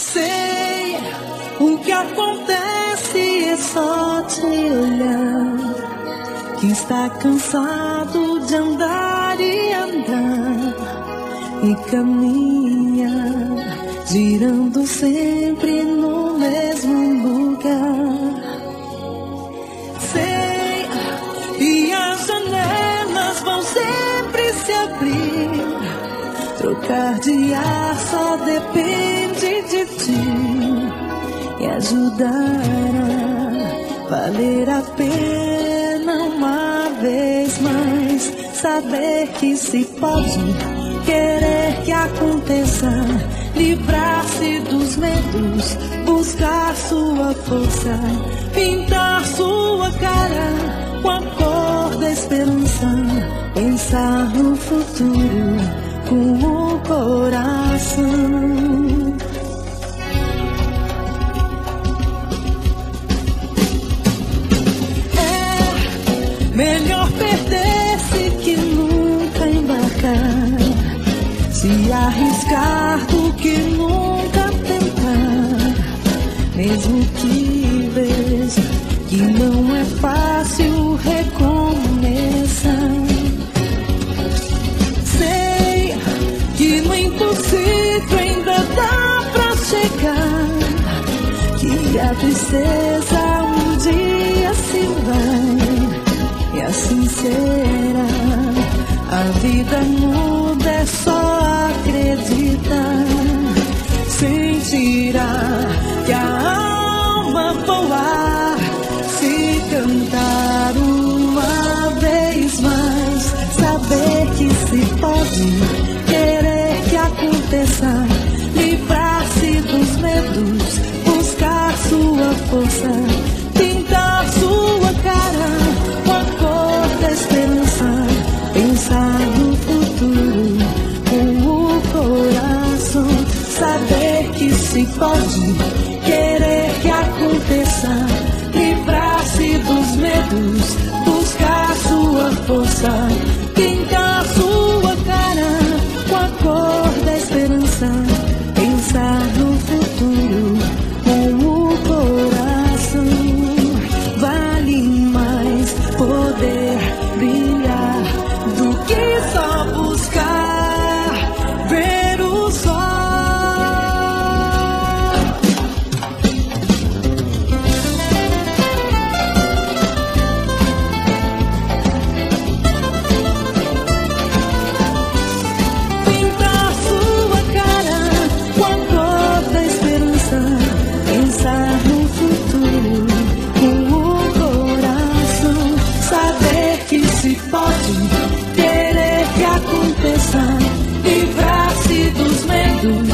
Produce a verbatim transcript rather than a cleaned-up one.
Sei o que acontece é só te olhar, que está cansado de andar e andar e caminha, girando sempre no mesmo lugar. Sei, e as janelas vão sempre se abrir. Trocar de ar só depende de ti, e ajudará valer a pena uma vez mais. Saber que se pode, querer que aconteça, livrar-se dos medos, buscar sua força, pintar sua cara com a cor da esperança, pensar no futuro com o coração. É melhor perder-se que nunca embarcar, se arriscar do que nunca tentar, mesmo que vês que não é fácil recomeçar. Sei que no impossível ainda dá pra chegar, que a tristeza um dia se vai, e assim será. A vida muda, é só acreditar. Sentirá que a alma voar, se cantar uma vez mais. Saber que se pode, querer que aconteça, livrar-se dos medos, buscar sua força, pintar sua cara com a cor da esperança, pensar no futuro com o coração. Saber que se pode, querer que aconteça, livrar-se dos medos, buscar sua força, pintar sua cara com a cor da esperança, pensar no futuro com o coração. Vale mais poder brilhar do que só buscar ver o sol. Pintar sua cara com a cor da esperança, pensar no futuro com o coração. Saber que se pode, querer que aconteça, livrar-se dos medos,